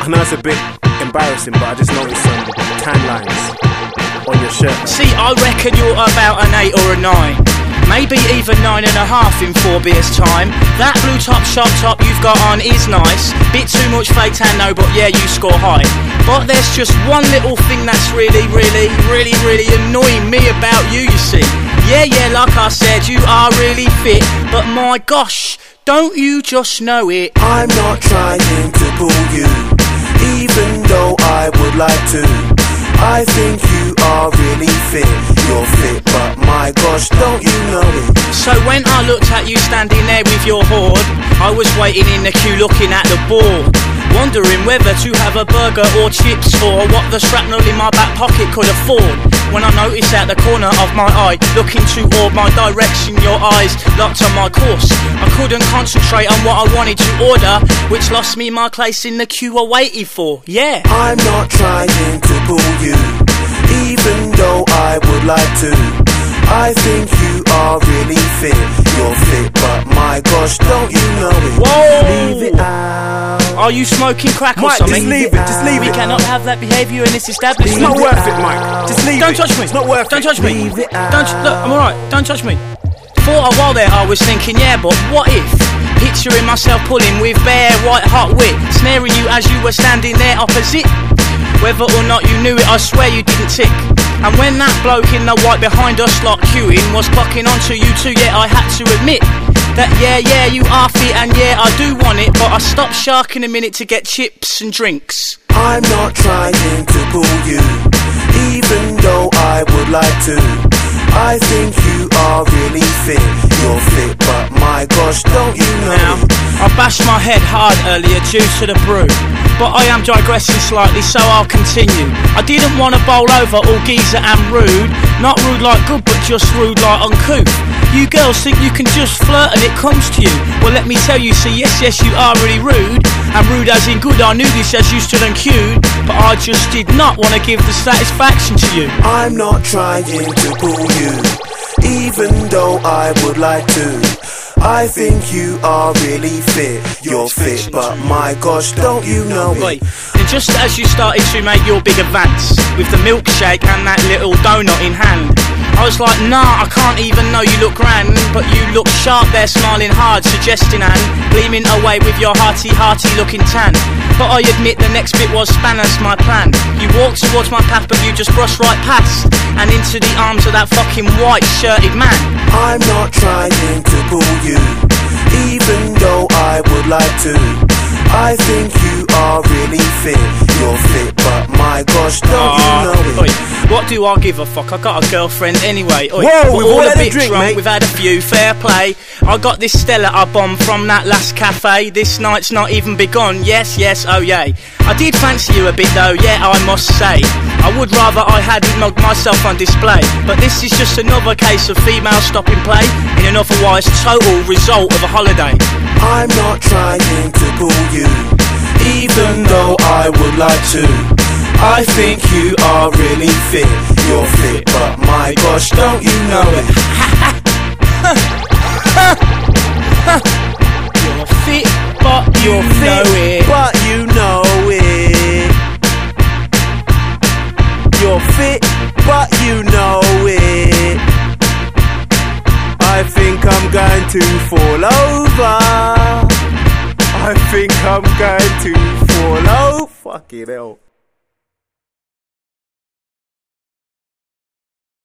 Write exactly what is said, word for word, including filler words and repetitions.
I know it's a bit embarrassing, but I just noticed some tan lines on your shirt. See, I reckon you're about an eight or a nine. Maybe even nine and a half in four beers time. That blue top sharp top you've got on is nice. Bit too much fake tan though, but yeah, you score high. But there's just one little thing that's really, really, really, really annoying me about you, you see. Yeah, yeah, like I said, you are really fit, but my gosh, don't you just know it? I'm not trying to pull you, even though I would like to. I think you are really fit. You're fit, but my gosh, don't you know it? So when I looked at you standing there with your hoard, I was waiting in the queue looking at the board, wondering whether to have a burger or chips, or what the shrapnel in my back pocket could afford. When I noticed out the corner of my eye, looking toward my direction, your eyes locked on my course. I couldn't concentrate on what I wanted to order, which lost me my place in the queue I waited for. Yeah, I'm not trying to pull you, even though I would like to. I think you are really fit. You're fit, but my gosh, don't you know it? Whoa! Leave it out. Are you smoking crack or Mike, something? just leave it, just leave We it. cannot have that behaviour in this establishment. It's not worth it, Mike. Just leave Don't it. touch me. It's not worth Don't it. touch me. Leave it Don't look. I'm alright. Don't touch me. For a while there, I was thinking, yeah, but what if? Picturing myself pulling with bare white hot wit, snaring you as you were standing there opposite. Whether or not you knew it, I swear you didn't tick. And when that bloke in the white behind us lot queuing was clocking onto you too, yeah, I had to admit that yeah, yeah, you are fit and yeah, I do want it, but I stopped sharking a minute to get chips and drinks. I'm not trying to pull you, even though I would like to. I think you are really fit. You're fit, but my gosh, don't you know Now, it? I bashed my head hard earlier due to the brew, but I am digressing slightly, so I'll continue. I didn't want to bowl over all geezer and rude. Not rude like good, but just rude like uncouth. You girls think you can just flirt and it comes to you. Well, let me tell you, see, yes, yes, you are really rude. And rude as in good, I knew this as you stood and queued, but I just did not want to give the satisfaction to you. I'm not trying to pull you, even though I would like to. I think you are really fit. You're fit, but my gosh, don't you know Wait, it? and just as you started to make your big advance with the milkshake and that little donut in hand, I was like, nah, I can't even know you look grand, but you look sharp there, smiling hard, suggesting and gleaming away with your hearty, hearty looking tan. But I admit the next bit was Spanish, my plan. You walked towards my path, but you just brushed right past and into the arms of that fucking white shirted man. I'm not trying to pull you, even though I would like to. I think you are really fit. You're fit, but my gosh, don't Uh, you know it? oi, what do I give a fuck? I got a girlfriend anyway. Oi, Whoa, we're we've all a had a bit drink, drunk, mate. we've had a few, fair play. I got this Stella I bombed from that last cafe. This night's not even begun. Yes, yes, oh yay. I did fancy you a bit though, yeah, I must say. I would rather I hadn't mugged myself on display, but this is just another case of female stopping play in an otherwise total result of a holiday. I'm not trying to pull you, even though I would like to. I think you are really fit. You're fit, but my gosh, don't you know it? You're fit, but you You're know fit, it. but you know it. You're fit, but you know it. I think I'm going to fall over. I think I'm going to fall over. Fucking hell.